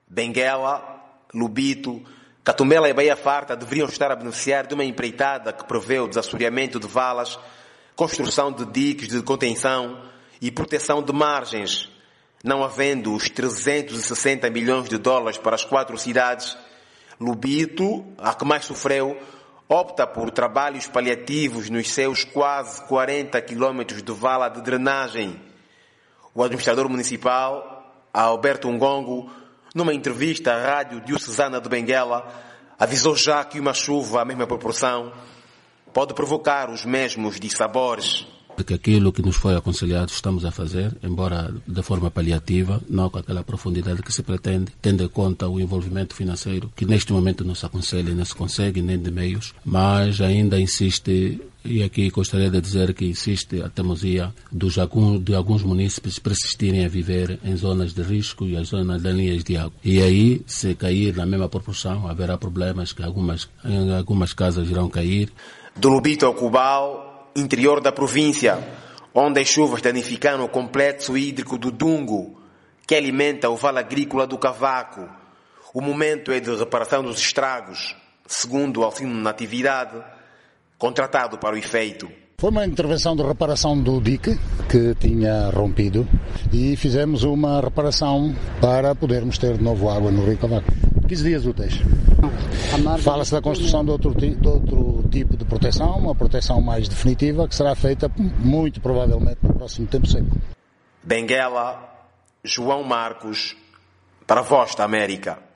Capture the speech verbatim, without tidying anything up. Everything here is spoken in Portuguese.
Benguela, Lubito, Catumbela e Baía Farta deveriam estar a beneficiar de uma empreitada que prevê o desassoreamento de valas, construção de diques de contenção e proteção de margens. Não havendo os trezentos e sessenta milhões de dólares para as quatro cidades, Lubito, a que mais sofreu, opta por trabalhos paliativos nos seus quase quarenta quilômetros de vala de drenagem. O administrador municipal, Alberto Ngongo, numa entrevista à rádio diocesana de Benguela, avisou já que uma chuva à mesma proporção pode provocar os mesmos dissabores. Que aquilo que nos foi aconselhado estamos a fazer, embora de forma paliativa, não com aquela profundidade que se pretende, tendo em conta o envolvimento financeiro, que neste momento não se aconselha, não se consegue, nem de meios, mas ainda insiste, e aqui gostaria de dizer que insiste a teimosia dos, de alguns munícipes persistirem a viver em zonas de risco e as zonas de linhas de água. E aí, se cair na mesma proporção, haverá problemas que algumas, em algumas casas irão cair. Do Lubito ao Cubal, interior da província, onde as chuvas danificaram o complexo hídrico do Dungo, que alimenta o vale agrícola do Cavaco. O momento é de reparação dos estragos, segundo o auxílio natividade, contratado para o efeito. Foi uma intervenção de reparação do dique que tinha rompido e fizemos uma reparação para podermos ter de novo água no Rio Cavaco. quinze dias úteis. Fala-se da construção de outro, de outro tipo de proteção, uma proteção mais definitiva, que será feita muito provavelmente no próximo tempo seco. Benguela, João Marcos, para a Voz da América.